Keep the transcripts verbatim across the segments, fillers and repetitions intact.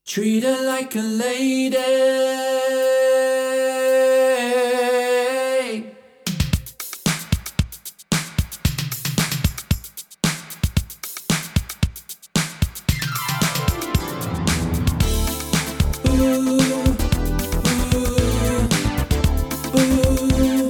Treat her like a lady. Ooh, ooh, ooh.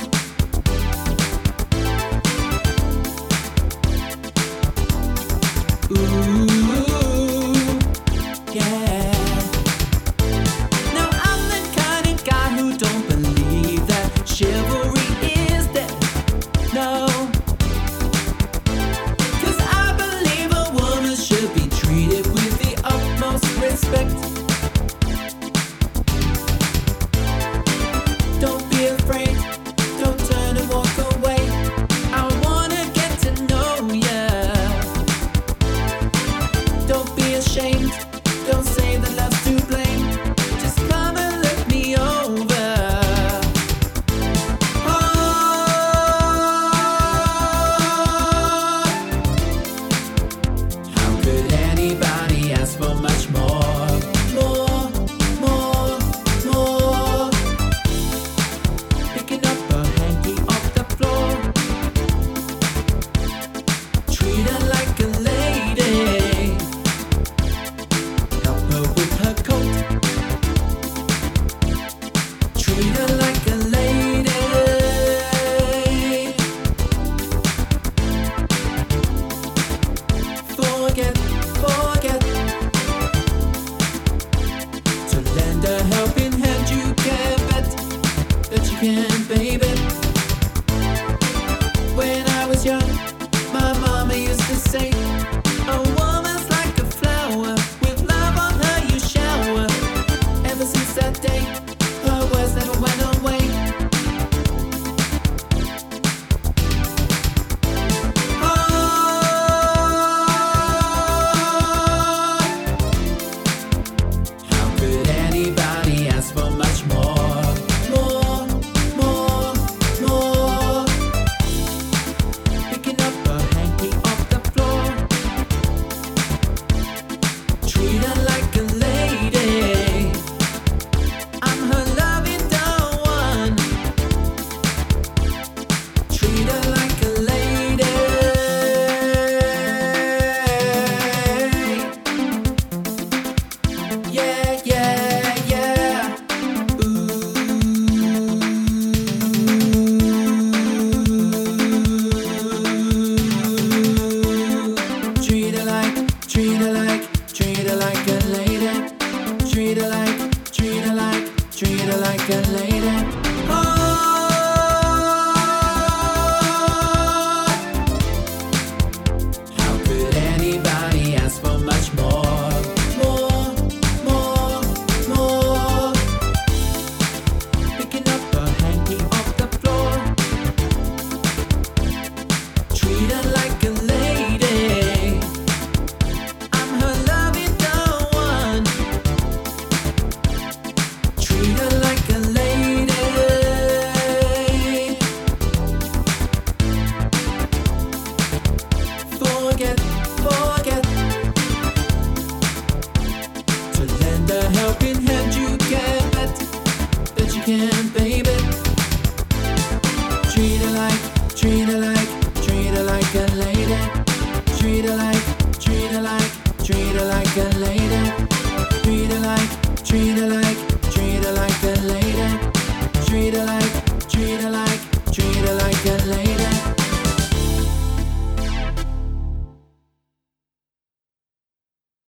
Ooh, yeah. Now I'm the kind of guy who don't believe that chivalry is dead. No, 'cause I believe a woman should be treated with the utmost respect. Don't be afraid, don't turn and walk away. I wanna get to know ya. Don't be ashamed, don't say that love's to blame. Just come and look me over. Oh, how could anybody ask for much more? More, more, more. Picking up a hanky off the floor. Treat her like a lady. Help her with her coat. Treat her like a lady. Forget, forget to lend a helping hand. You can bet that you can, baby. When I was young, my mama used to say, a woman's like a flower, with love on her you shower. Ever since that day, her words never went away. Oh, how could anybody ask for much more? More, more, more. Picking up a hanky off the floor. Treat her like a lady. I'm her loving doll one. Treat her like a lady. Yeah, yeah, yeah. Ooh. Treat her like, treat her like, treat her like a lady. Treat her like, treat her like, treat her like a lady. Oh, how could anybody ask for much more? More, more, more. Picking up a hanky off the floor. Treat her like a lady. I'm her loving doll one. Treat her like a lady. Forget, forget to lend a helping hand. You can bet that you can, baby. Treat her like, treat her like, treat her like a lady. Treat her like, treat her like, treat her like a lady.